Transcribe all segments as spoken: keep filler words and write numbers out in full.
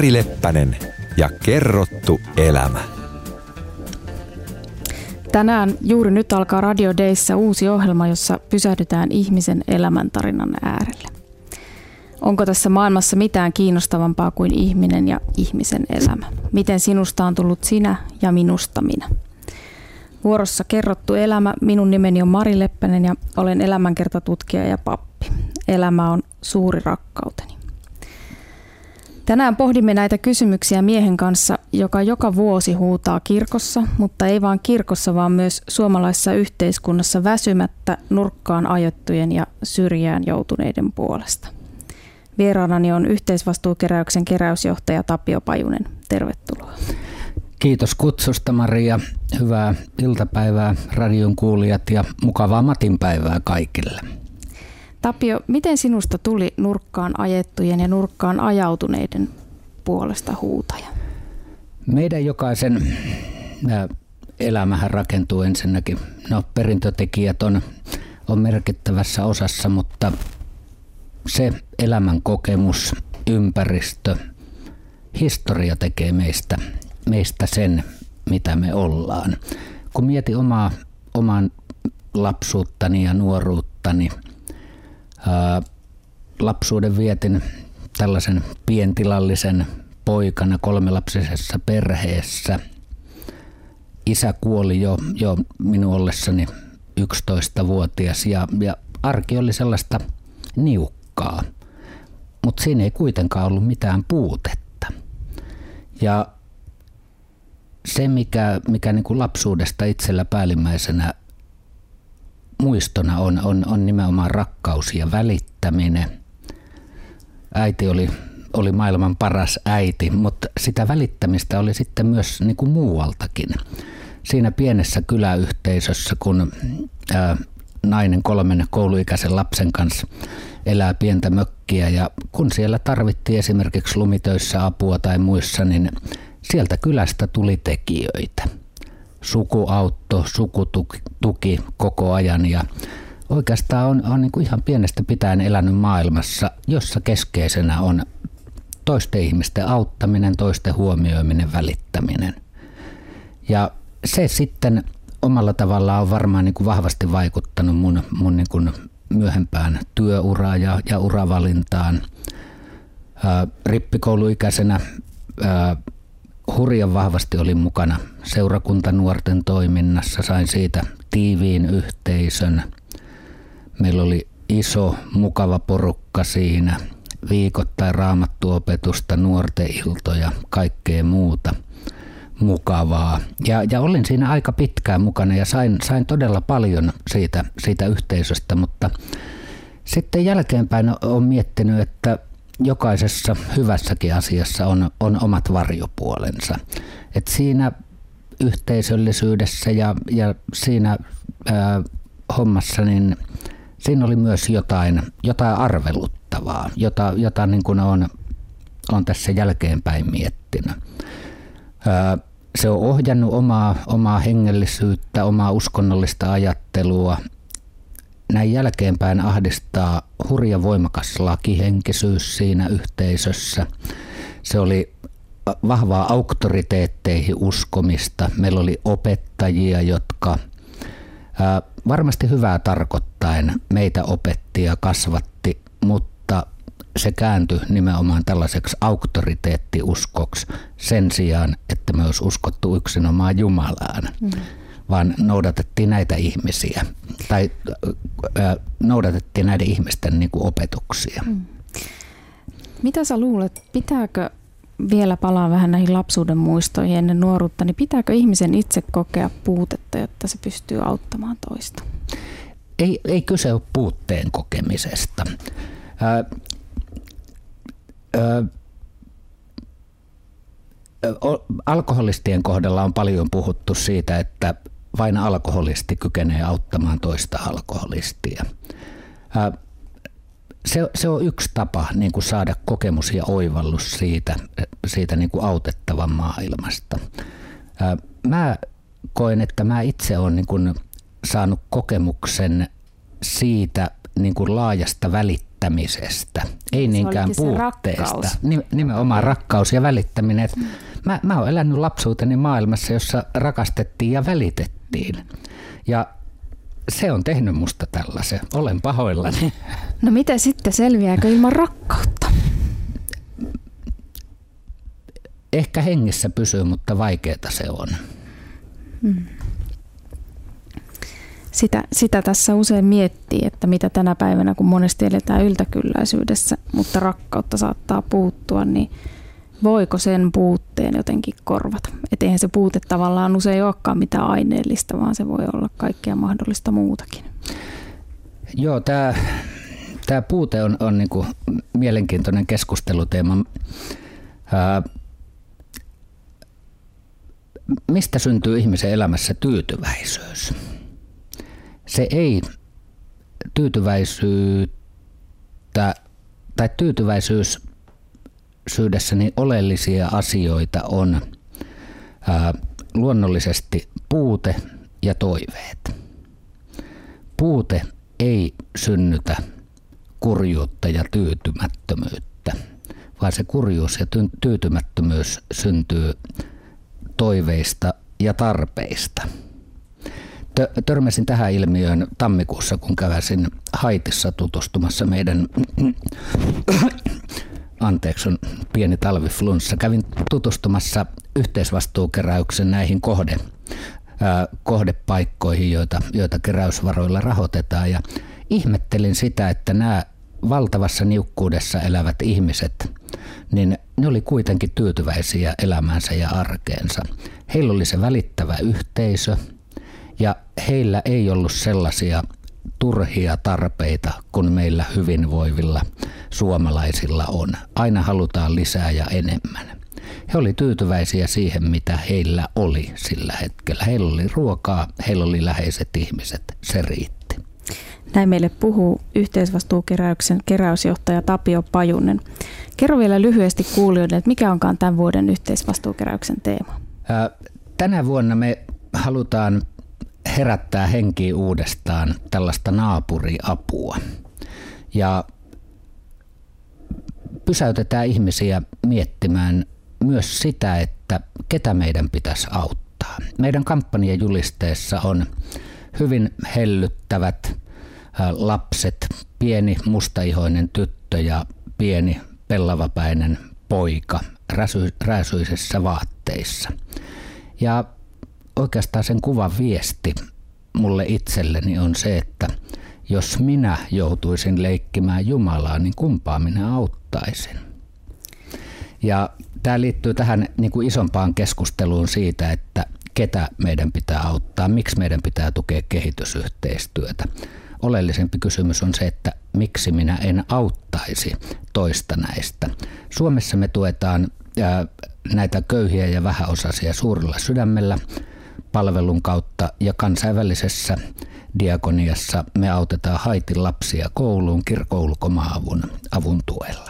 Mari Leppänen ja kerrottu elämä. Tänään juuri nyt alkaa Radio Dayssä uusi ohjelma, jossa pysähdytään ihmisen elämäntarinan äärelle. Onko tässä maailmassa mitään kiinnostavampaa kuin ihminen ja ihmisen elämä? Miten sinusta on tullut sinä ja minusta minä? Vuorossa kerrottu elämä. Minun nimeni on Mari Leppänen ja olen elämänkertatutkija ja pappi. Elämä on suuri rakkauteni. Tänään pohdimme näitä kysymyksiä miehen kanssa, joka joka vuosi huutaa kirkossa, mutta ei vain kirkossa, vaan myös suomalaisessa yhteiskunnassa väsymättä nurkkaan ajettujen ja syrjään joutuneiden puolesta. Vieraanani on yhteisvastuukeräyksen keräysjohtaja Tapio Pajunen. Tervetuloa. Kiitos kutsusta, Maria. Hyvää iltapäivää radion kuulijat ja mukavaa matinpäivää kaikille. Tapio, miten sinusta tuli nurkkaan ajettujen ja nurkkaan ajautuneiden puolesta huutaja? Meidän jokaisen elämähän rakentuu ensinnäkin. No, perintötekijät on, on merkittävässä osassa, mutta se elämän kokemus, ympäristö, historia tekee meistä, meistä sen, mitä me ollaan. Kun mietin omaa, oman lapsuuttani ja nuoruuttani, ää, lapsuuden vietin tällaisen pientilallisen poikana kolmelapsisessa perheessä. Isä kuoli jo, jo minun ollessani yksitoistavuotias ja, ja arki oli sellaista niukkaa, mutta siinä ei kuitenkaan ollut mitään puutetta. Ja se, mikä, mikä niin kuin lapsuudesta itsellä päällimmäisenä muistona on, on, on nimenomaan rakkaus ja välittäminen. Äiti oli, oli maailman paras äiti, mutta sitä välittämistä oli sitten myös niin kuin muualtakin. Siinä pienessä kyläyhteisössä, kun ää, nainen kolmen kouluikäisen lapsen kanssa elää pientä mökkiä ja kun siellä tarvittiin esimerkiksi lumitöissä apua tai muissa, niin sieltä kylästä tuli tekijöitä. Sukuautto, sukutuki koko ajan ja oikeastaan on, on niin kuin ihan pienestä pitäen elänyt maailmassa, jossa keskeisenä on toisten ihmisten auttaminen, toisten huomioiminen, välittäminen. Ja se sitten omalla tavallaan on varmaan niin kuin vahvasti vaikuttanut mun, mun niin kuin myöhempään työuraan ja, ja uravalintaan. Ää, rippikouluikäisenä ää, hurjan vahvasti olin mukana seurakuntanuorten toiminnassa, sain siitä tiiviin yhteisön. Meillä oli iso, mukava porukka siinä, viikoittain raamattuopetusta, nuorten iltoja, kaikkea muuta mukavaa. Ja, ja olin siinä aika pitkään mukana ja sain, sain todella paljon siitä, siitä yhteisöstä, mutta sitten jälkeenpäin olen miettinyt, että jokaisessa hyvässäkin asiassa on, on omat varjopuolensa. Et siinä yhteisöllisyydessä ja, ja siinä ää, hommassa niin siinä oli myös jotain, jotain arveluttavaa, jota, jota niin kuin olen, olen tässä jälkeenpäin miettinyt. Ää, se on ohjannut omaa, omaa hengellisyyttä, omaa uskonnollista ajattelua. Näin jälkeenpäin ahdistaa hurja voimakas lakihenkisyys siinä yhteisössä. Se oli vahvaa auktoriteetteihin uskomista. Meillä oli opettajia, jotka ää, varmasti hyvää tarkoittaen meitä opetti ja kasvatti, mutta se kääntyi nimenomaan tällaiseksi auktoriteettiuskoksi sen sijaan, että me olisi uskottu yksinomaan Jumalaan. Mm. Vaan noudatettiin näitä ihmisiä tai äh, noudatettiin näiden ihmisten niin kuin opetuksia. Mm. Mitä sä luulet, pitääkö, vielä palaa vähän näihin lapsuuden muistoihin ennen nuoruutta, niin pitääkö ihmisen itse kokea puutetta, jotta se pystyy auttamaan toista? Ei, ei kyse ole puutteen kokemisesta. Äh, äh, Alkoholistien kohdalla on paljon puhuttu siitä, että vain alkoholisti kykenee auttamaan toista alkoholistia. Se, se on yksi tapa niin kuin saada kokemus ja oivallus siitä, siitä niin kuin autettavan maailmasta. Mä koen, että mä itse olen niin kuin saanut kokemuksen siitä niin kuin laajasta välittämisestä välittämisestä, ei niinkään puutteesta. Rakkaus. Nimenomaan rakkaus ja välittäminen. Mm. Mä, mä oon elänyt lapsuuteni maailmassa, jossa rakastettiin ja välitettiin. Ja se on tehnyt musta tällaisen. Olen pahoillani. No miten sitten, selviääkö ilman rakkautta? Ehkä hengissä pysyy, mutta vaikeaa se on. Hmm. Sitä, sitä tässä usein miettii, että mitä tänä päivänä, kun monesti eletään yltäkylläisyydessä, mutta rakkautta saattaa puuttua, niin voiko sen puutteen jotenkin korvata? Et eihän se puute tavallaan usein olekaan mitään aineellista, vaan se voi olla kaikkea mahdollista muutakin. Joo, tämä tää puute on, on niinku mielenkiintoinen keskusteluteema. Ää, mistä syntyy ihmisen elämässä tyytyväisyys? Se ei tyytyväisyyttä tai tyytyväisyydessä niin oleellisia asioita on ää, luonnollisesti puute ja toiveet. Puute ei synnytä kurjuutta ja tyytymättömyyttä, vaan se kurjuus ja tyytymättömyys syntyy toiveista ja tarpeista. Törmäsin tähän ilmiöön tammikuussa, kun käväsin Haitissa tutustumassa meidän, anteeksi on pieni talviflunssa, kävin tutustumassa yhteisvastuukeräyksen näihin kohde, ää, kohdepaikkoihin, joita, joita keräysvaroilla rahoitetaan, ja ihmettelin sitä, että nämä valtavassa niukkuudessa elävät ihmiset, niin ne oli kuitenkin tyytyväisiä elämäänsä ja arkeensa. Heillä oli se välittävä yhteisö, ja heillä ei ollut sellaisia turhia tarpeita kuin meillä hyvinvoivilla suomalaisilla on. Aina halutaan lisää ja enemmän. He oli tyytyväisiä siihen, mitä heillä oli sillä hetkellä. Heillä oli ruokaa, heillä oli läheiset ihmiset. Se riitti. Näin meille puhuu yhteisvastuukeräyksen keräysjohtaja Tapio Pajunen. Kerro vielä lyhyesti kuulijoille, että mikä onkaan tämän vuoden yhteisvastuukeräyksen teema? Ää, tänä vuonna me halutaan herättää henkiin uudestaan tällaista naapuriapua ja pysäytetään ihmisiä miettimään myös sitä, että ketä meidän pitäisi auttaa. Meidän kampanjajulisteessa on hyvin hellyttävät lapset, pieni mustaihoinen tyttö ja pieni pellavapäinen poika rääsyisissä vaatteissa. Ja oikeastaan sen kuvan viesti mulle itselleni on se, että jos minä joutuisin leikkimään Jumalaa, niin kumpaa minä auttaisin. Ja tämä liittyy tähän niin kuin isompaan keskusteluun siitä, että ketä meidän pitää auttaa, miksi meidän pitää tukea kehitysyhteistyötä. Oleellisempi kysymys on se, että miksi minä en auttaisi toista näistä. Suomessa me tuetaan ää, näitä köyhiä ja vähäosaisia suurella sydämellä palvelun kautta, ja kansainvälisessä diakoniassa me autetaan Haitin lapsia kouluun kirkkoulkomaavun avun tuella.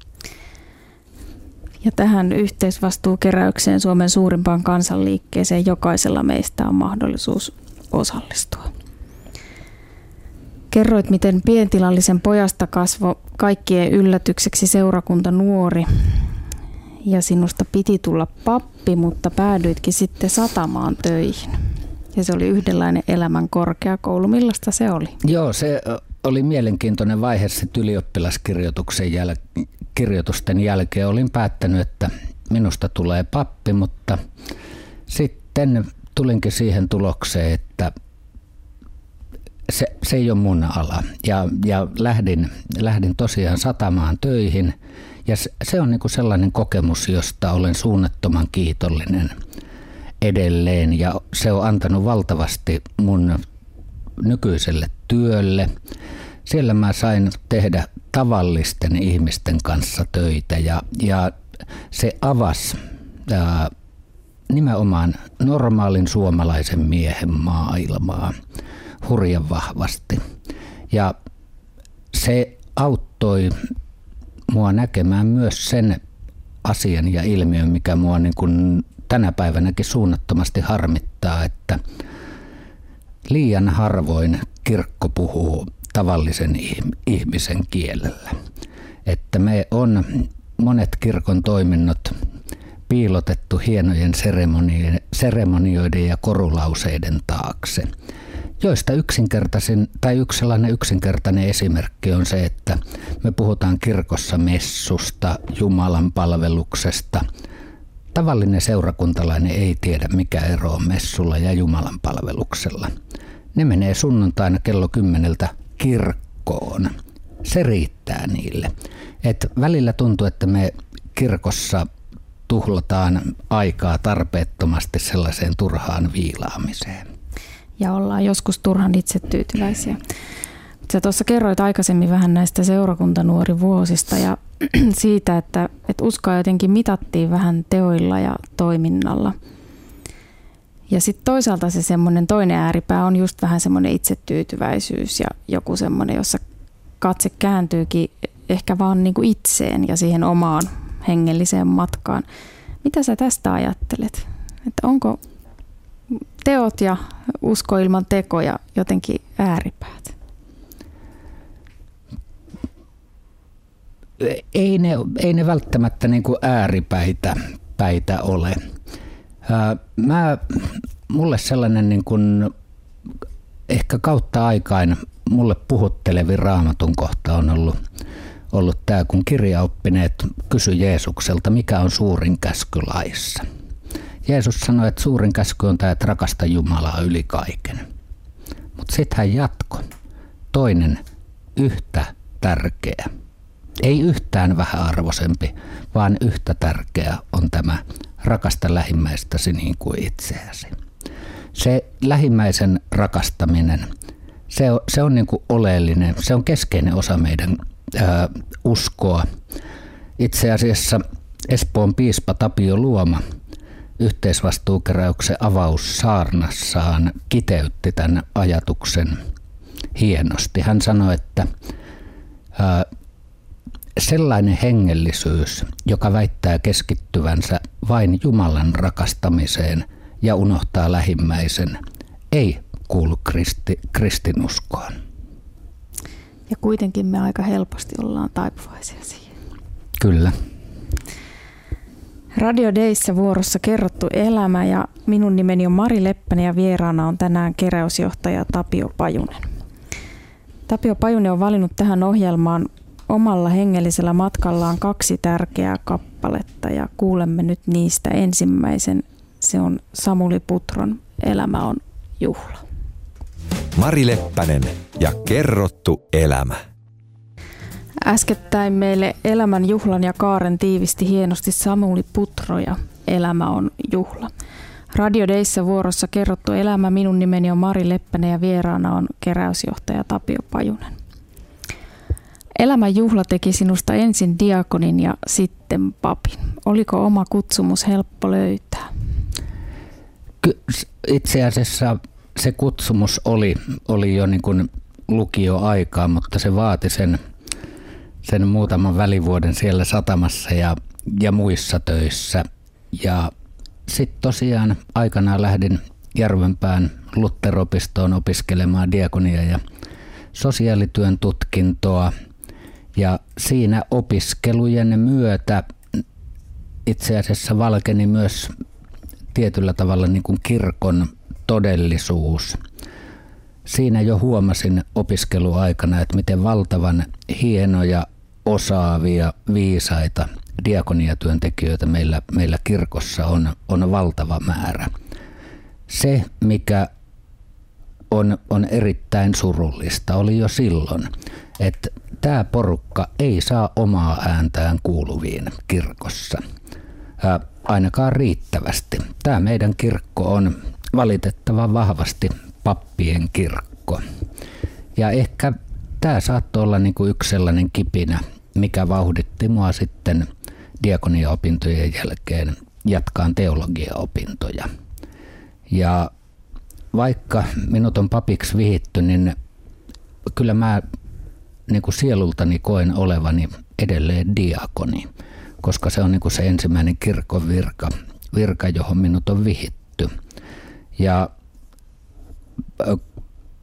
Ja tähän yhteisvastuukeräykseen, Suomen suurimpaan kansanliikkeeseen, jokaisella meistä on mahdollisuus osallistua. Kerroit, miten pientilallisen pojasta kasvoi kaikkien yllätykseksi seurakunta nuori. Ja sinusta piti tulla pappi, mutta päädyitkin sitten satamaan töihin. Ja se oli yhdenlainen elämän korkeakoulu. Millaista se oli? Joo, se oli mielenkiintoinen vaihe sitten ylioppilaskirjoituksen jäl- kirjoitusten jälkeen. Olin päättänyt, että minusta tulee pappi, mutta sitten tulinkin siihen tulokseen, että se, se ei ole mun ala. Ja, ja lähdin, lähdin tosiaan satamaan töihin. Ja se on niinku sellainen kokemus, josta olen suunnattoman kiitollinen edelleen. Ja se on antanut valtavasti mun nykyiselle työlle. Siellä mä sain tehdä tavallisten ihmisten kanssa töitä ja, ja se avasi ää, nimenomaan normaalin suomalaisen miehen maailmaa hurjan vahvasti. Ja se auttoi mua näkemään myös sen asian ja ilmiön, mikä mua niin kuin tänä päivänäkin suunnattomasti harmittaa, että liian harvoin kirkko puhuu tavallisen ihmisen kielellä. Että me on monet kirkon toiminnot piilotettu hienojen seremonioiden ja korulauseiden taakse, joista yksinkertaisin tai yksi sellainen yksinkertainen esimerkki on se, että me puhutaan kirkossa messusta, Jumalan palveluksesta. Tavallinen seurakuntalainen ei tiedä, mikä ero on messulla ja Jumalan palveluksella. Ne menee sunnuntaina kello kymmeneltä kirkkoon. Se riittää niille. Et välillä tuntuu, että me kirkossa tuhlataan aikaa tarpeettomasti sellaiseen turhaan viilaamiseen. Ja ollaan joskus turhan itsetyytyväisiä. Sä tuossa kerroit aikaisemmin vähän näistä seurakuntanuorivuosista ja siitä, että, että uskoa jotenkin mitattiin vähän teoilla ja toiminnalla. Ja sitten toisaalta se semmoinen toinen ääripää on just vähän semmoinen itsetyytyväisyys ja joku semmoinen, jossa katse kääntyykin ehkä vaan niin kuin itseen ja siihen omaan hengelliseen matkaan. Mitä sä tästä ajattelet? Että onko teot ja usko ilman tekoja jotenkin ääripäät? Ei ne, ei ne välttämättä niin kuin ääripäitä päitä ole. Mä, mulle sellainen niin kuin ehkä kautta aikain mulle puhuttelevin Raamatun kohta on ollut, ollut tämä, kun kirjaoppineet kysyi Jeesukselta, mikä on suurin käsky laissa. Jeesus sanoi, että suurin käsky on tämä, että rakasta Jumalaa yli kaiken. Mutta sitten hän jatkoi. Toinen yhtä tärkeä. Ei yhtään vähäarvoisempi, vaan yhtä tärkeä on tämä rakasta lähimmäistäsi niin kuin itseäsi. Se lähimmäisen rakastaminen, se on, se on niin kuin oleellinen, se on keskeinen osa meidän ää, uskoa. Itse asiassa Espoon piispa Tapio Luoma yhteisvastuukeräyksen avaussaarnassaan kiteytti tämän ajatuksen hienosti. Hän sanoi, että ää, sellainen hengellisyys, joka väittää keskittyvänsä vain Jumalan rakastamiseen ja unohtaa lähimmäisen, ei kuulu kristi, kristinuskoon. Ja kuitenkin me aika helposti ollaan taipuvaisia siihen. Kyllä. Radio Dayssä vuorossa kerrottu elämä ja minun nimeni on Mari Leppänen ja vieraana on tänään keräysjohtaja Tapio Pajunen. Tapio Pajunen on valinnut tähän ohjelmaan omalla hengellisellä matkallaan kaksi tärkeää kappaletta ja kuulemme nyt niistä ensimmäisen. Se on Samuli Putron Elämä on juhla. Mari Leppänen ja kerrottu elämä. Äskettäin meille elämän juhlan ja kaaren tiivisti hienosti Samuli Putro ja Elämä on juhla. Radio Dayssä vuorossa kerrottu elämä. Minun nimeni on Mari Leppänen ja vieraana on keräysjohtaja Tapio Pajunen. Elämän juhla teki sinusta ensin diakonin ja sitten papin. Oliko oma kutsumus helppo löytää? Itse asiassa se kutsumus oli, oli jo niin kuin lukioaikaa, mutta se vaati sen, sen muutaman välivuoden siellä satamassa ja, ja muissa töissä. Ja sitten tosiaan aikanaan lähdin Järvenpään Luther-opistoon opiskelemaan diakonia ja sosiaalityön tutkintoa. Ja siinä opiskelujen myötä itse asiassa valkeni myös tietyllä tavalla niin kuin kirkon todellisuus. Siinä jo huomasin opiskeluaikana, että miten valtavan hienoja, osaavia, viisaita diakoniatyöntekijöitä meillä, meillä kirkossa on, on valtava määrä. Se, mikä on, on erittäin surullista, oli jo silloin, että tämä porukka ei saa omaa ääntään kuuluviin kirkossa, Ää, ainakaan riittävästi. Tämä meidän kirkko on valitettavan vahvasti pappien kirkko. Ja ehkä tämä saattoi olla niin kuin yksi sellainen kipinä, mikä vauhditti mua sitten diakoniaopintojen jälkeen jatkaan teologiaopintoja. Ja vaikka minut on papiksi vihitty, niin kyllä mä niin kuin sielultani koen olevani edelleen diakoni, koska se on niin kuin se ensimmäinen kirkon virka, virka, johon minut on vihitty. Ja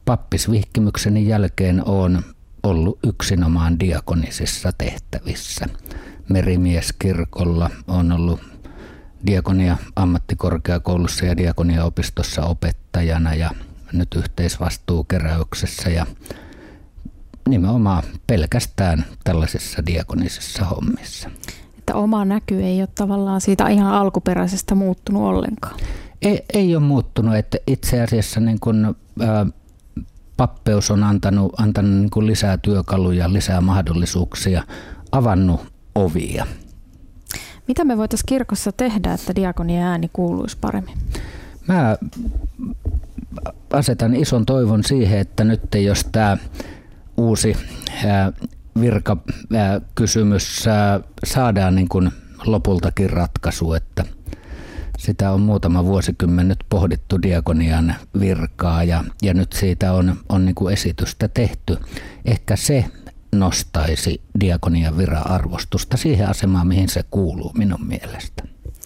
pappisvihkimykseni jälkeen olen ollut yksinomaan diakonisissa tehtävissä. Merimieskirkolla olen ollut diakonia ammattikorkeakoulussa ja diakoniaopistossa opettajana ja nyt yhteisvastuukeräyksessä ja nimenomaan pelkästään tällaisissa diakonisissa hommissa. Että oma näky ei ole tavallaan siitä ihan alkuperäisestä muuttunut ollenkaan. Ei, ei ole muuttunut, että itse asiassa niin kun, ää, pappeus on antanut, antanut niin kun lisää työkaluja, lisää mahdollisuuksia, avannut ovia. Mitä me voitaisiin kirkossa tehdä, että diakonien ääni kuuluisi paremmin? Mä asetan ison toivon siihen, että nyt jos tämä uusi ää, virkakysymys ää, saadaan niin kuin lopultakin ratkaisu, että sitä on muutama vuosikymmen nyt pohdittu diakonian virkaa ja, ja nyt siitä on, on niin kuin esitystä tehty. Ehkä se nostaisi diakonian viran arvostusta siihen asemaan, mihin se kuuluu minun mielestä.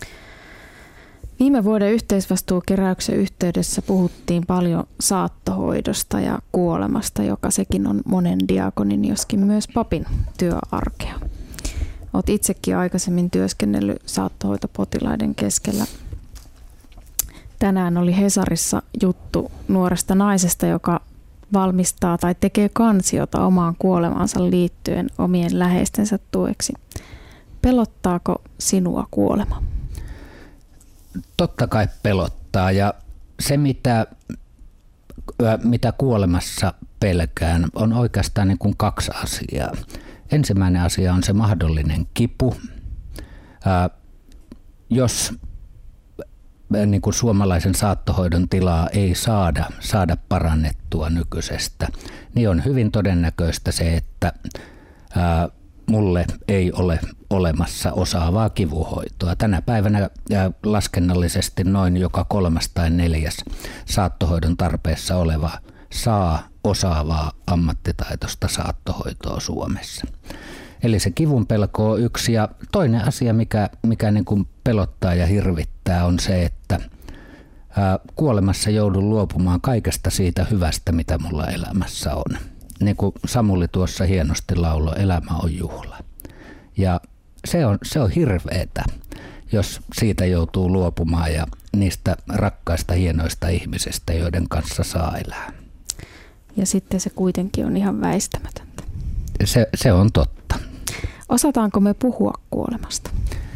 Viime vuoden yhteisvastuukeräyksen yhteydessä puhuttiin paljon saattohoidosta ja kuolemasta, joka sekin on monen diakonin, joskin myös papin työarkea. Olet itsekin aikaisemmin työskennellyt saattohoitopotilaiden keskellä. Tänään oli Hesarissa juttu nuoresta naisesta, joka valmistaa tai tekee kansiota omaan kuolemaansa liittyen omien läheistensä tueksi. Pelottaako sinua kuolema? Totta kai pelottaa ja se mitä, mitä kuolemassa pelkään on oikeastaan niin kuin kaksi asiaa. Ensimmäinen asia on se mahdollinen kipu. Ää, jos niin kuin suomalaisen saattohoidon tilaa ei saada, saada parannettua nykyisestä, niin on hyvin todennäköistä se, että ää, mulle ei ole olemassa osaavaa kivunhoitoa. Tänä päivänä laskennallisesti noin joka kolmas tai neljäs saattohoidon tarpeessa oleva saa osaavaa ammattitaitoista saattohoitoa Suomessa. Eli se kivun pelko on yksi ja toinen asia, mikä, mikä niin kuin pelottaa ja hirvittää on se, että ää, kuolemassa joudun luopumaan kaikesta siitä hyvästä, mitä mulla elämässä on. Niin kuin Samuli tuossa hienosti lauloi, elämä on juhla. Ja se on, se on hirveetä, jos siitä joutuu luopumaan ja niistä rakkaista hienoista ihmisistä, joiden kanssa saa elää. Ja sitten se kuitenkin on ihan väistämätöntä. Se, se on totta. Osataanko me puhua kuolemasta?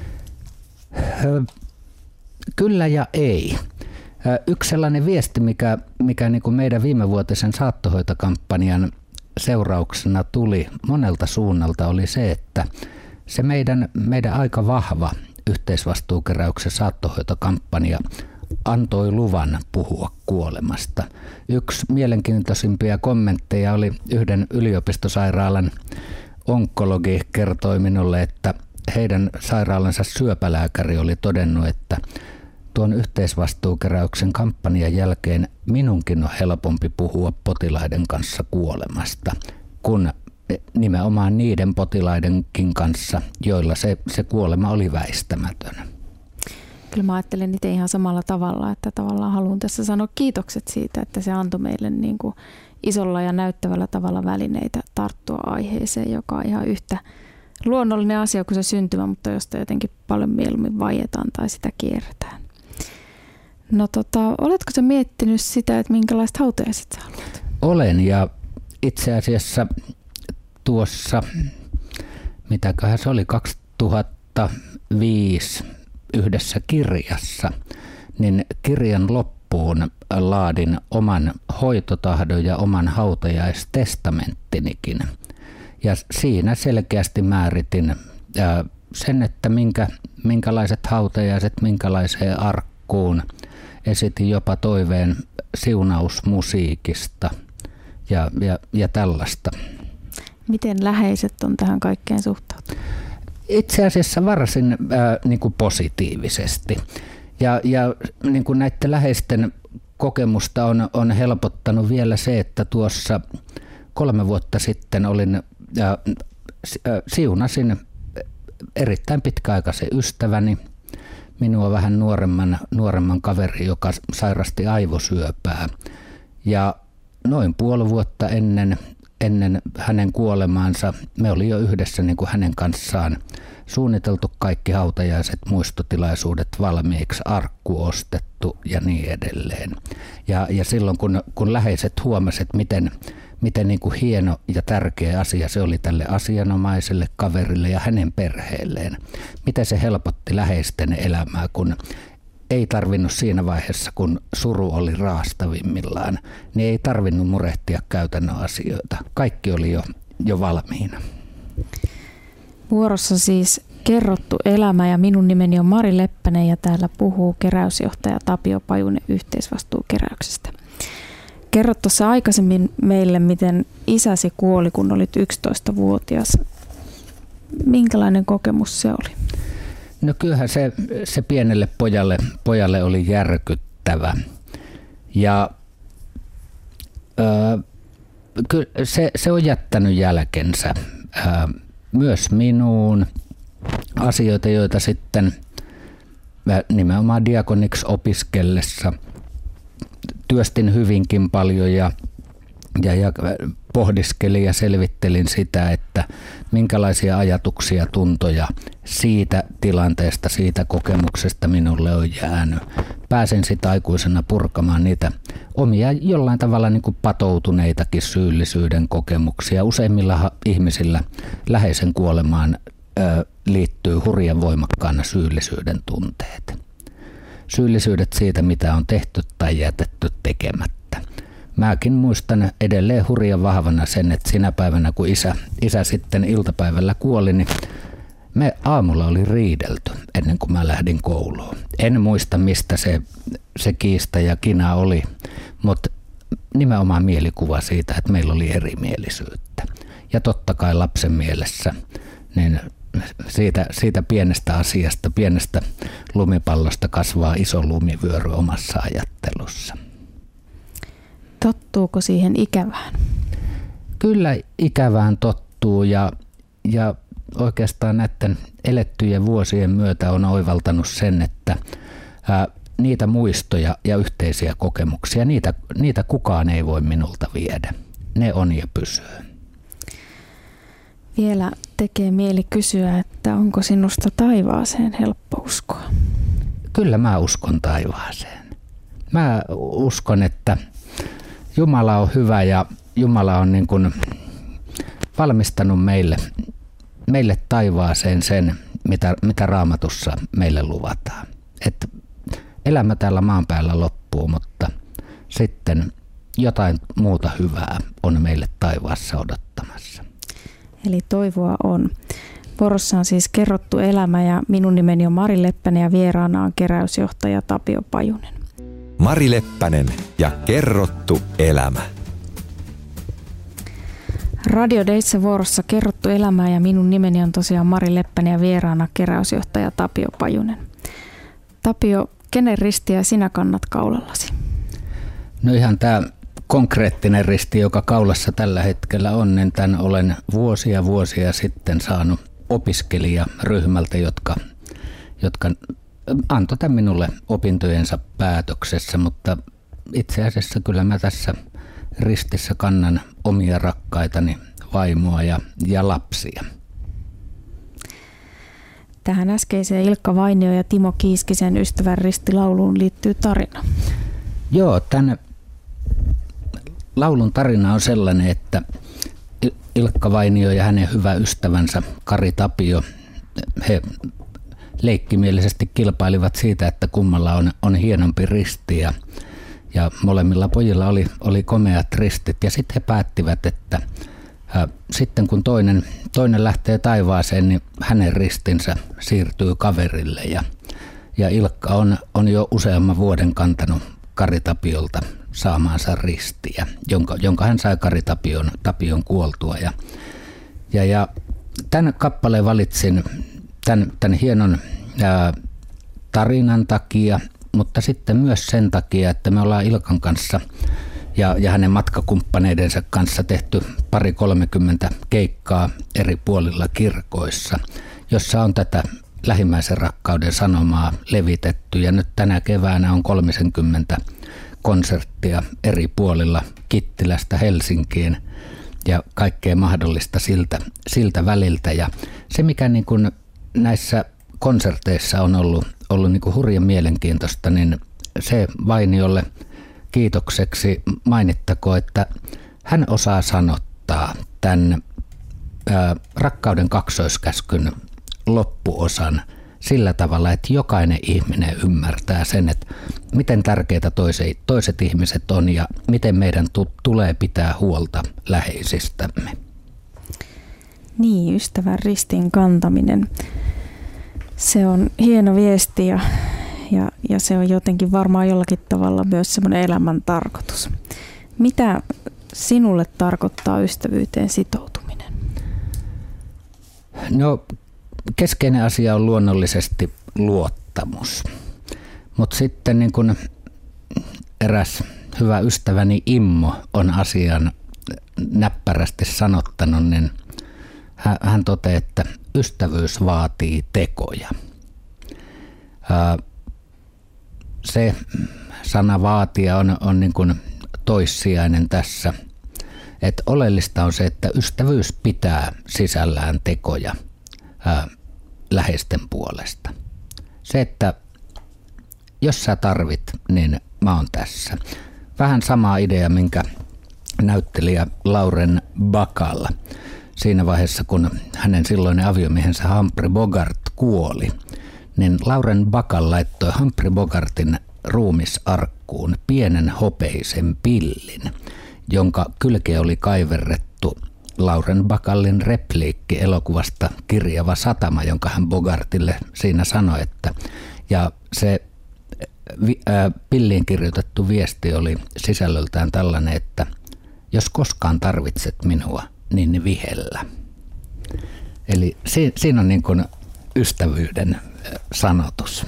Kyllä ja ei. Yksi sellainen viesti, mikä, mikä niin kuin meidän viimevuotisen saattohoitokampanjan seurauksena tuli monelta suunnalta, oli se, että se meidän, meidän aika vahva yhteisvastuukeräyksen saattohoitokampanja antoi luvan puhua kuolemasta. Yksi mielenkiintoisimpia kommentteja oli yhden yliopistosairaalan onkologi kertoi minulle, että heidän sairaalansa syöpälääkäri oli todennut, että tuon yhteisvastuukeräyksen kampanjan jälkeen minunkin on helpompi puhua potilaiden kanssa kuolemasta, kun nimenomaan niiden potilaidenkin kanssa, joilla se, se kuolema oli väistämätön. Kyllä mä ajattelen itse ihan samalla tavalla, että tavallaan haluan tässä sanoa kiitokset siitä, että se antoi meille niin kuin isolla ja näyttävällä tavalla välineitä tarttua aiheeseen, joka on ihan yhtä luonnollinen asia kuin se syntymä, mutta josta jotenkin paljon mieluummin vaietaan tai sitä kierretään. No tota, oletko sä miettinyt sitä, että minkälaiset hautajaiset sä haluat? Olen ja itse asiassa tuossa, mitäköhän se oli, kaksituhattaviisi yhdessä kirjassa, niin kirjan loppuun laadin oman hoitotahdon ja oman hautajaistestamenttinikin. Ja siinä selkeästi määritin ää, sen, että minkä, minkälaiset hautajaiset, minkälaiseen arkkuun. Esitin jopa toiveen siunausmusiikista ja, ja, ja tällaista. Miten läheiset on tähän kaikkeen suhtautuneet? Itse asiassa varsin ää, niin kuin positiivisesti. Ja, ja niin kuin näiden läheisten kokemusta on, on helpottanut vielä se, että tuossa kolme vuotta sitten olin, ää, siunasin erittäin pitkäaikaisen ystäväni, minua vähän nuoremman, nuoremman kaveri, joka sairasti aivosyöpää. Ja noin puoli vuotta ennen, ennen hänen kuolemaansa me oli jo yhdessä niin kuin hänen kanssaan suunniteltu kaikki hautajaiset, muistotilaisuudet valmiiksi, arkku ostettu ja niin edelleen. Ja, ja silloin kun, kun läheiset huomasivat, miten, miten niin kuin hieno ja tärkeä asia se oli tälle asianomaiselle kaverille ja hänen perheelleen, miten se helpotti läheisten elämää, kun ei tarvinnut siinä vaiheessa, kun suru oli raastavimmillaan, niin ei tarvinnut murehtia käytännön asioita. Kaikki oli jo, jo valmiina. Vuorossa siis Kerrottu elämä ja minun nimeni on Mari Leppänen ja täällä puhuu keräysjohtaja Tapio Pajunen yhteisvastuukeräyksestä. Kerrot tuossa aikaisemmin meille, miten isäsi kuoli, kun olit yksitoistavuotias. Minkälainen kokemus se oli? No kyllähän se, se pienelle pojalle, pojalle oli järkyttävä. Ja ö, kyllä se, se on jättänyt jälkensä ö, myös minuun. Asioita, joita sitten nimenomaan diakoniksi opiskellessa työstin hyvinkin paljon ja, ja, ja pohdiskelin ja selvittelin sitä, että minkälaisia ajatuksia, tuntoja siitä tilanteesta, siitä kokemuksesta minulle on jäänyt. Pääsin sitä aikuisena purkamaan niitä omia jollain tavalla niin kuin patoutuneitakin syyllisyyden kokemuksia. Useimmilla ihmisillä läheisen kuolemaan ö, liittyy hurjan voimakkaana syyllisyyden tunteet. Syyllisyydet siitä, mitä on tehty tai jätetty tekemättä. Mäkin muistan edelleen hurjan vahvana sen, että sinä päivänä kun isä, isä sitten iltapäivällä kuoli, niin me aamulla oli riidelty ennen kuin mä lähdin kouluun. En muista mistä se, se kiista ja kina oli, mutta nimenomaan mielikuva siitä, että meillä oli erimielisyyttä. Ja totta kai lapsen mielessä niin siitä, siitä pienestä asiasta, pienestä lumipallosta kasvaa iso lumivyöry omassa ajattelussa. Tottuuko siihen ikävään? Kyllä ikävään tottuu ja, ja oikeastaan näiden elettyjen vuosien myötä on oivaltanut sen, että ää, niitä muistoja ja yhteisiä kokemuksia, niitä, niitä kukaan ei voi minulta viedä. Ne on ja pysyy. Vielä tekee mieli kysyä, että onko sinusta taivaaseen helppo uskoa? Kyllä mä uskon taivaaseen. Mä uskon, että Jumala on hyvä ja Jumala on niin kuin valmistanut meille, meille taivaaseen sen, mitä, mitä Raamatussa meille luvataan. Että elämä täällä maan päällä loppuu, mutta sitten jotain muuta hyvää on meille taivaassa odottamassa. Eli toivoa on. Vuorossa on siis Kerrottu elämä ja minun nimeni on Mari Leppänen ja vieraana on keräysjohtaja Tapio Pajunen. Mari Leppänen ja Kerrottu elämä. Radio Deissä vuorossa Kerrottu elämä ja minun nimeni on tosiaan Mari Leppänen ja vieraana keräysjohtaja Tapio Pajunen. Tapio, kenen ristiä sinä kannat kaulallasi? No ihan tämä konkreettinen risti, joka kaulassa tällä hetkellä on, niin tämän olen vuosia vuosia sitten saanut opiskelijaryhmältä, jotka, jotka antoi tämän minulle opintojensa päätöksessä, mutta itse asiassa kyllä mä tässä ristissä kannan omia rakkaitani, vaimoa ja, ja lapsia. Tähän äskeiseen Ilkka Vainio ja Timo Kiiskisen Ystävän ristilauluun liittyy tarina. Joo, tämän laulun tarina on sellainen, että Ilkka Vainio ja hänen hyvä ystävänsä Kari Tapio, he leikkimielisesti kilpailivat siitä, että kummalla on, on hienompi risti ja, ja molemmilla pojilla oli, oli komeat ristit ja sitten he päättivät, että ä, sitten kun toinen, toinen lähtee taivaaseen, niin hänen ristinsä siirtyy kaverille ja, ja Ilkka on, on jo useamman vuoden kantanut Kari Tapiolta saamaansa ristiä, jonka, jonka hän sai Kari Tapion, Tapion kuoltua. Ja, ja, ja tämän kappaleen valitsin tämän, tämän hienon ää, tarinan takia, mutta sitten myös sen takia, että me ollaan Ilkan kanssa ja, ja hänen matkakumppaneidensa kanssa tehty pari kolmekymmentä keikkaa eri puolilla kirkoissa, jossa on tätä lähimmäisen rakkauden sanomaa levitetty. Ja nyt tänä keväänä on kolmekymmentä konserttia eri puolilla Kittilästä Helsinkiin ja kaikkea mahdollista siltä, siltä väliltä. Ja se, mikä niin kuin näissä konserteissa on ollut, ollut niin kuin hurjan mielenkiintoista, niin se Vainiolle kiitokseksi mainittakoon, että hän osaa sanottaa tämän ää, Rakkauden kaksoiskäskyn loppuosan sillä tavalla, että jokainen ihminen ymmärtää sen, että miten tärkeitä toiset, toiset ihmiset on ja miten meidän t- tulee pitää huolta läheisistämme. Niin, ystävän ristin kantaminen. Se on hieno viesti ja, ja, ja se on jotenkin varmaan jollakin tavalla myös semmoinen elämän tarkoitus. Mitä sinulle tarkoittaa ystävyyteen sitoutuminen? No, keskeinen asia on luonnollisesti luottamus. Mutta sitten niin kun eräs hyvä ystäväni Immo on asian näppärästi sanottanut, niin hän toteaa, että ystävyys vaatii tekoja. Se sana vaatia on, on niin kuin toissijainen tässä. Et oleellista on se, että ystävyys pitää sisällään tekoja ää, läheisten puolesta. Se, että jos sä tarvit, niin mä oon tässä. Vähän sama idea, minkä näyttelijä Lauren Bacall siinä vaiheessa, kun hänen silloinen aviomiehensä Humphrey Bogart kuoli, niin Lauren Bacall laittoi Humphrey Bogartin ruumisarkkuun pienen hopeisen pillin, jonka kylkeen oli kaiverrettu Lauren Bacallin repliikki elokuvasta Kirjava satama, jonka hän Bogartille siinä sanoi, että ja se vi, ää, pilliin kirjoitettu viesti oli sisällöltään tällainen, että jos koskaan tarvitset minua, niin vihellä. Eli si, siinä on niin kuin ystävyyden sanotus.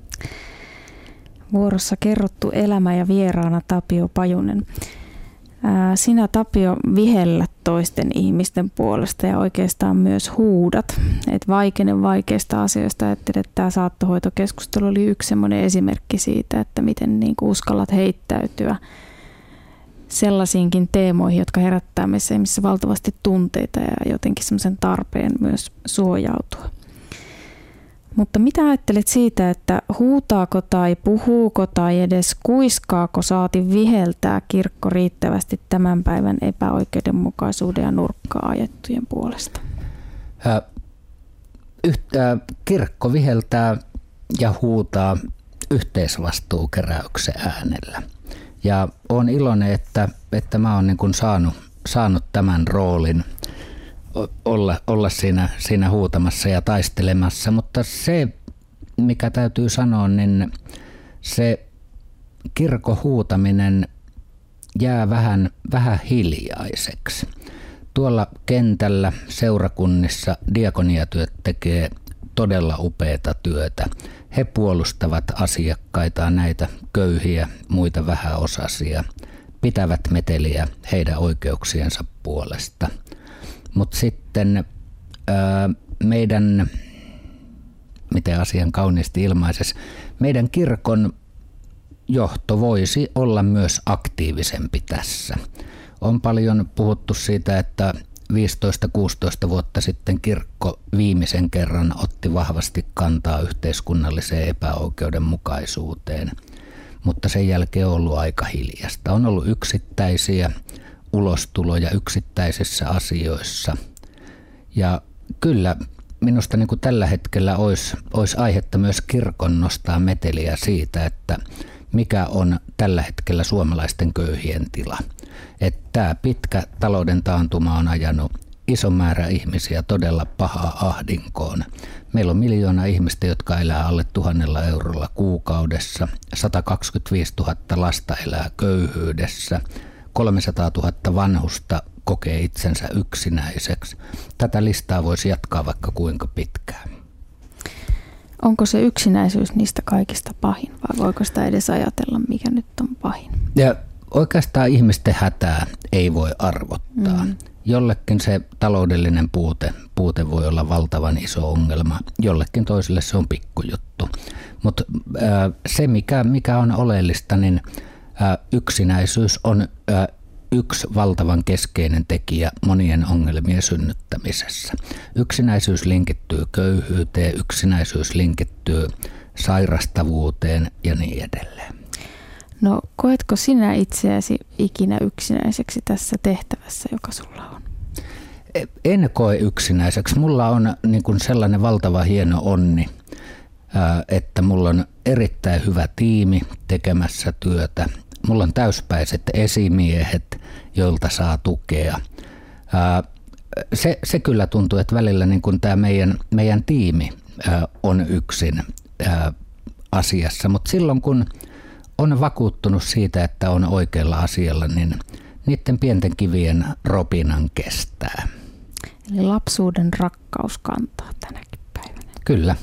Vuorossa kerrottu elämä ja vieraana Tapio Pajunen. Ää, sinä Tapio vihellät toisten ihmisten puolesta ja oikeastaan myös huudat. Et vaikene vaikeista asioista ajattelin, että tämä saattohoitokeskustelu oli yksi semmoinen esimerkki siitä, että miten niin kuin uskallat heittäytyä sellaisiinkin teemoihin, jotka herättää meissä ihmisissä valtavasti tunteita ja jotenkin semmoisen tarpeen myös suojautua. Mutta mitä ajattelet siitä, että huutaako tai puhuuko tai edes kuiskaako saati viheltää kirkko riittävästi tämän päivän epäoikeudenmukaisuuden ja nurkkaan ajettujen puolesta? Äh, yhtä, kirkko viheltää ja huutaa yhteisvastuukeräyksen äänellä. Ja olen iloinen, että, että mä oon niin kuin saanut, saanut tämän roolin olla, olla siinä, siinä huutamassa ja taistelemassa. Mutta se, mikä täytyy sanoa, niin se kirkon huutaminen jää vähän, vähän hiljaiseksi. Tuolla kentällä seurakunnissa diakoniatyöt tekee todella upeata työtä. He puolustavat asiakkaitaan, näitä köyhiä, muita vähäosaisia, pitävät meteliä heidän oikeuksiensa puolesta. Mutta sitten ää, meidän, miten asian kauniisti ilmaisesi, meidän kirkon johto voisi olla myös aktiivisempi tässä. On paljon puhuttu siitä, että viisitoista kuusitoista vuotta sitten kirkko viimeisen kerran otti vahvasti kantaa yhteiskunnalliseen epäoikeudenmukaisuuteen, mutta sen jälkeen on ollut aika hiljasta. On ollut yksittäisiä ulostuloja yksittäisissä asioissa ja kyllä minusta niin kuin tällä hetkellä olisi, olisi aihetta myös kirkon nostaa meteliä siitä, että mikä on tällä hetkellä suomalaisten köyhien tila. Että tämä pitkä talouden taantuma on ajanut iso määrä ihmisiä todella pahaa ahdinkoon. Meillä on miljoona ihmistä, jotka elää alle tuhannella eurolla kuukaudessa. sata kaksikymmentäviisituhatta lasta elää köyhyydessä. kolmesataatuhatta vanhusta kokee itsensä yksinäiseksi. Tätä listaa voisi jatkaa vaikka kuinka pitkään. Onko se yksinäisyys niistä kaikista pahin vai voiko sitä edes ajatella, mikä nyt on pahin? Ja oikeastaan ihmisten hätää ei voi arvottaa. Mm. Jollekin se taloudellinen puute, puute voi olla valtavan iso ongelma, jollekin toiselle se on pikkujuttu. Mutta se, mikä, mikä on oleellista, niin yksinäisyys on yksi valtavan keskeinen tekijä monien ongelmien synnyttämisessä. Yksinäisyys linkittyy köyhyyteen, yksinäisyys linkittyy sairastavuuteen ja niin edelleen. No koetko sinä itseäsi ikinä yksinäiseksi tässä tehtävässä, joka sulla on? En koe yksinäiseksi. Mulla on niin kuin sellainen valtava hieno onni, että mulla on erittäin hyvä tiimi tekemässä työtä. Mulla on täyspäiset esimiehet, joilta saa tukea. Se, se kyllä tuntuu, että välillä niin kuin tämä meidän, meidän tiimi on yksin asiassa, mutta silloin kun on vakuuttunut siitä, että on oikealla asialla, niin niiden pienten kivien ropinan kestää. Eli lapsuuden rakkaus kantaa tänäkin päivänä. Kyllä.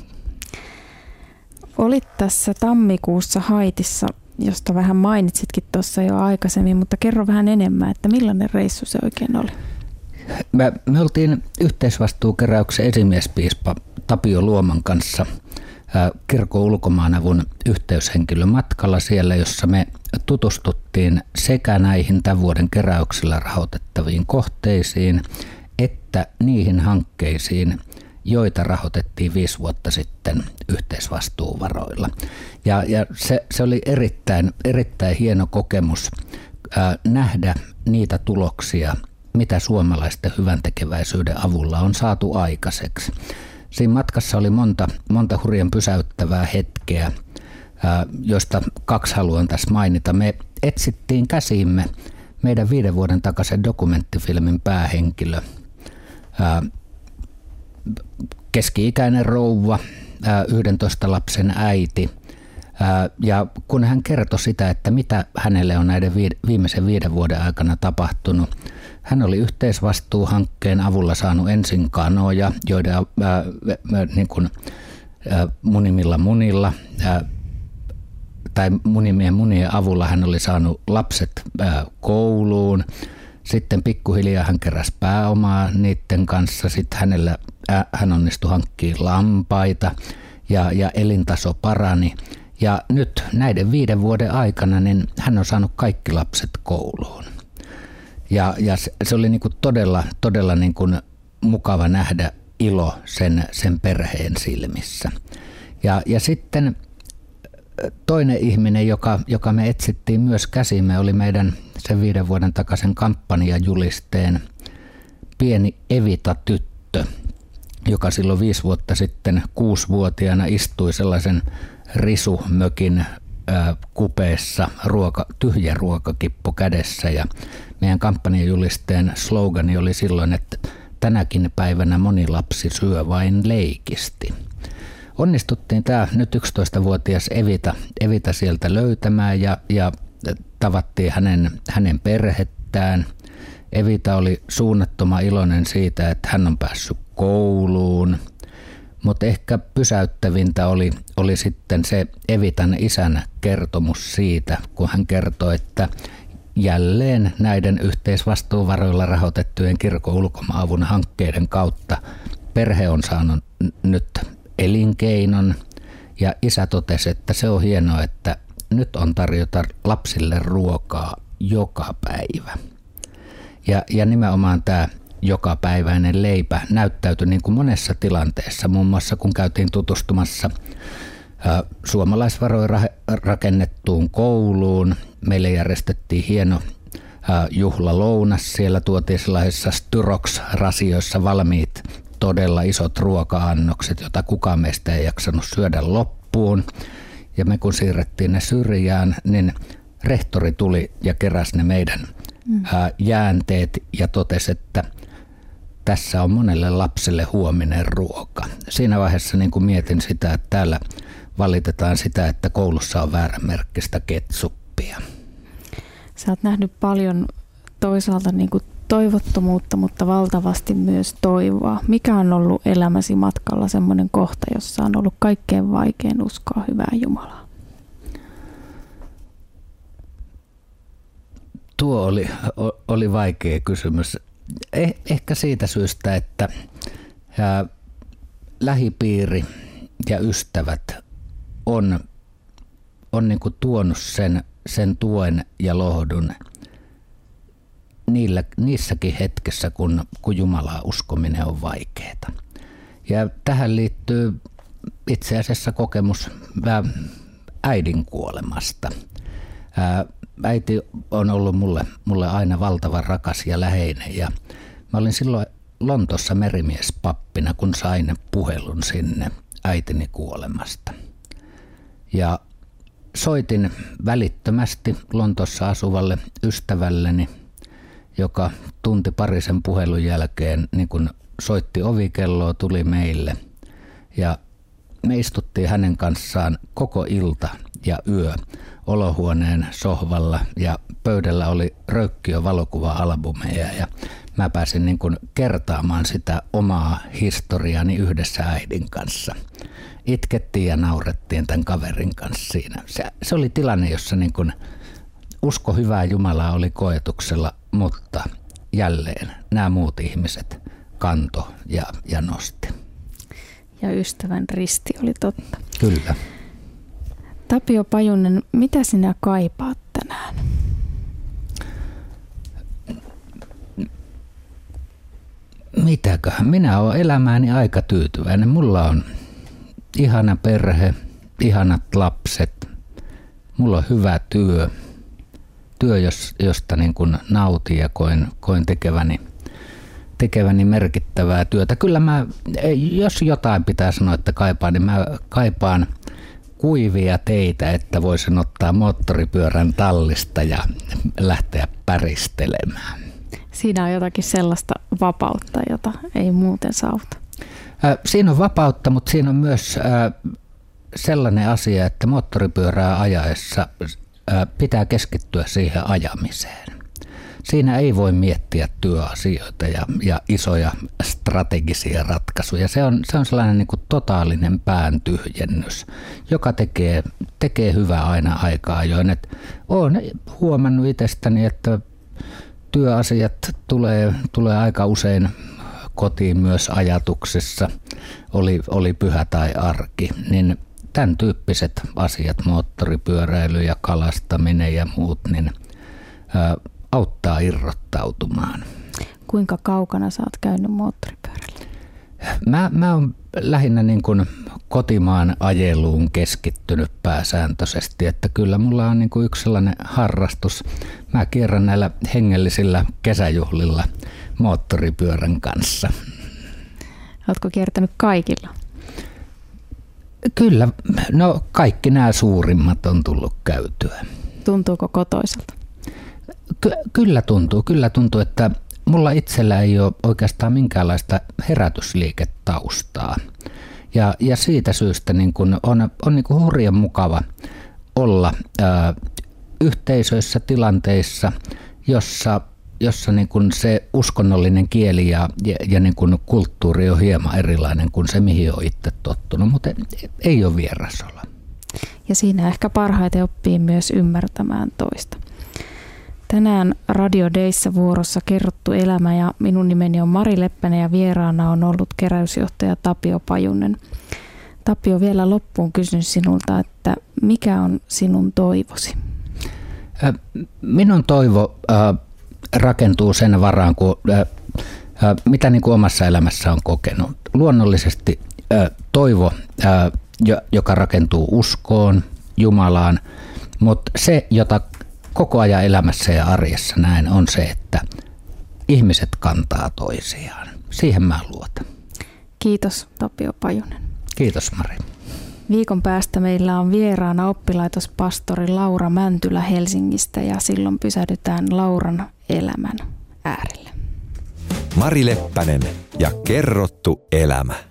Olit tässä tammikuussa Haitissa, josta vähän mainitsitkin tuossa jo aikaisemmin, mutta kerro vähän enemmän, että millainen reissu se oikein oli? Me, me oltiin yhteisvastuukeräyksen esimiespiispa Tapio Luoman kanssa kirkon ulkomaanavun yhteyshenkilön matkalla siellä, jossa me tutustuttiin sekä näihin tämän vuoden keräyksillä rahoitettaviin kohteisiin, että niihin hankkeisiin, joita rahoitettiin viisi vuotta sitten yhteisvastuuvaroilla. Ja, ja se, se oli erittäin, erittäin hieno kokemus ää, nähdä niitä tuloksia, mitä suomalaisten hyväntekeväisyyden avulla on saatu aikaiseksi. Siinä matkassa oli monta, monta hurjan pysäyttävää hetkeä, ää, joista kaksi haluan tässä mainita. Me etsittiin käsiimme meidän viiden vuoden takaisen dokumenttifilmin päähenkilö, ää, keski-ikäinen rouva, yhdentoista lapsen äiti, ja kun hän kertoi sitä, että mitä hänelle on näiden viimeisen viiden vuoden aikana tapahtunut, hän oli yhteisvastuuhankkeen avulla saanut ensin kanoja, joiden ää, niin kuin, ää, munimilla munilla ää, tai munimien munien avulla hän oli saanut lapset ää, kouluun. Sitten pikkuhiljaa hän keräsi pääomaa niiden kanssa. Sitten hänellä, äh, hän onnistui hankkimaan lampaita ja, ja elintaso parani. Ja nyt näiden viiden vuoden aikana niin hän on saanut kaikki lapset kouluun. Ja, ja se, se oli niin kuin todella, todella niin kuin mukava nähdä ilo sen, sen perheen silmissä. Ja, ja sitten toinen ihminen, joka, joka me etsittiin myös käsimme, oli meidän sen viiden vuoden takaisen kampanjajulisteen pieni Evita-tyttö, joka silloin viisi vuotta sitten kuusivuotiaana istui sellaisen risumökin ää, kupeessa, ruoka, tyhjä ruokakippo kädessä. Ja meidän kampanjajulisteen slogani oli silloin, että tänäkin päivänä moni lapsi syö vain leikisti. Onnistuttiin tämä nyt yksitoistavuotias Evita, Evita sieltä löytämään ja, ja tavattiin hänen, hänen perhettään. Evita oli suunnattoman iloinen siitä, että hän on päässyt kouluun, mutta ehkä pysäyttävintä oli, oli sitten se Evitan isän kertomus siitä, kun hän kertoi, että jälleen näiden yhteisvastuuvaroilla rahoitettujen kirkon ulkomaanavun hankkeiden kautta perhe on saanut nyt elinkeinon, ja isä totesi, että se on hienoa, että nyt on tarjota lapsille ruokaa joka päivä. Ja, ja nimenomaan tämä jokapäiväinen leipä näyttäytyi niin kuin monessa tilanteessa, muun muassa kun käytiin tutustumassa ä, suomalaisvaroin rakennettuun kouluun. Meille järjestettiin hieno ä, juhlalounas, siellä tuotiin sellaisissa Styrox-rasioissa valmiit todella isot ruoka-annokset, jota kukaan meistä ei jaksanut syödä loppuun. Ja me kun siirrettiin ne syrjään, niin rehtori tuli ja keräsi ne meidän mm. ää, jäänteet ja totesi, että tässä on monelle lapselle huominen ruoka. Siinä vaiheessa niin kun mietin sitä, että täällä valitetaan sitä, että koulussa on vääränmerkkistä ketsuppia. Sä oot nähnyt paljon toisaalta niin kuin toivottomuutta, mutta valtavasti myös toivoa. Mikä on ollut elämäsi matkalla semmoinen kohta, jossa on ollut kaikkein vaikein uskoa hyvää Jumalaa? Tuo oli, oli vaikea kysymys. Eh, ehkä siitä syystä, että ää, lähipiiri ja ystävät on on niin kuin tuonut sen, sen tuen ja lohdun niillä, niissäkin hetkessä, kun, kun Jumalaa uskominen on vaikeaa. Ja tähän liittyy itse asiassa kokemus äidin kuolemasta. Äiti on ollut mulle, mulle aina valtavan rakas ja läheinen, ja mä olin silloin Lontoossa merimiespappina, kun sain puhelun sinne äitini kuolemasta. Ja soitin välittömästi Lontoossa asuvalle ystävälleni, joka tunti parisen puhelun jälkeen niin kun soitti ovikelloa, tuli meille. Ja me istuttiin hänen kanssaan koko ilta ja yö olohuoneen sohvalla, ja pöydällä oli röykkiö valokuva-albumeja, ja mä pääsin niin kuin kertaamaan sitä omaa historiaani yhdessä äidin kanssa. Itkettiin ja naurettiin tämän kaverin kanssa siinä. Se, se oli tilanne, jossa niin kuin usko hyvää Jumalaa oli koetuksella, mutta jälleen nämä muut ihmiset kanto ja, ja nosti. Ja ystävän risti oli totta. Kyllä. Tapio Pajunen, mitä sinä kaipaat tänään? Mitäköhän? Minä olen elämääni aika tyytyväinen. Mulla on ihana perhe, ihanat lapset, mulla on hyvä työ. Työ, josta niin kuin nautin ja koin, koin tekeväni, tekeväni merkittävää työtä. Kyllä mä, jos jotain pitää sanoa, että kaipaan, niin mä kaipaan kuivia teitä, että voisin ottaa moottoripyörän tallista ja lähteä päristelemään. Siinä on jotakin sellaista vapautta, jota ei muuten saavuta. Siinä on vapautta, mutta siinä on myös sellainen asia, että moottoripyörää ajaessa pitää keskittyä siihen ajamiseen. Siinä ei voi miettiä työasioita ja, ja isoja strategisia ratkaisuja. Se on, se on sellainen niin kuin totaalinen pään tyhjennys, joka tekee, tekee hyvää aina aikaa ajoin. Olen huomannut itsestäni, että työasiat tulee, tulee aika usein kotiin myös ajatuksissa, oli, oli pyhä tai arki, niin tämän tyyppiset asiat, moottoripyöräily ja kalastaminen ja muut, niin ää, auttaa irrottautumaan. Kuinka kaukana sä oot käynyt moottoripyörällä? Mä, mä oon lähinnä niin kuin kotimaan ajeluun keskittynyt pääsääntöisesti, että kyllä mulla on niin kuin yksi sellainen harrastus. Mä kierrän näillä hengellisillä kesäjuhlilla moottoripyörän kanssa. Ootko kiertänyt kaikilla? Kyllä, no kaikki nämä suurimmat on tullut käytyä. Tuntuuko kotoiselta? Ky- kyllä tuntuu, kyllä tuntuu, että mulla itsellä ei ole oikeastaan minkäänlaista herätysliiketaustaa. Ja, ja siitä syystä niin kun on, on niin kun hurjan mukava olla ää, yhteisöissä, tilanteissa, jossa, jossa niin kun se uskonnollinen kieli ja, ja, ja niin kun kulttuuri on hieman erilainen kuin se, mihin on itse tottunut, mutta ei ole vierasolla. Ja siinä ehkä parhaiten oppii myös ymmärtämään toista. Tänään Radio Dayssä vuorossa Kerrottu elämä, ja minun nimeni on Mari Leppänen ja vieraana on ollut keräysjohtaja Tapio Pajunen. Tapio, vielä loppuun kysyn sinulta, että mikä on sinun toivosi? Minun toivo äh, rakentuu sen varaan, kun, äh, äh, mitä niin kuin omassa elämässä on kokenut. Luonnollisesti äh, toivo, äh, joka rakentuu uskoon, Jumalaan, mutta se, jota koko ajan elämässä ja arjessa näin, on se, että ihmiset kantaa toisiaan. Siihen mä luotan. Kiitos, Tapio Pajunen. Kiitos, Mari. Viikon päästä meillä on vieraana oppilaitospastori Laura Mäntylä Helsingistä, ja silloin pysähdytään Lauran elämän äärelle. Mari Leppänen ja Kerrottu elämä.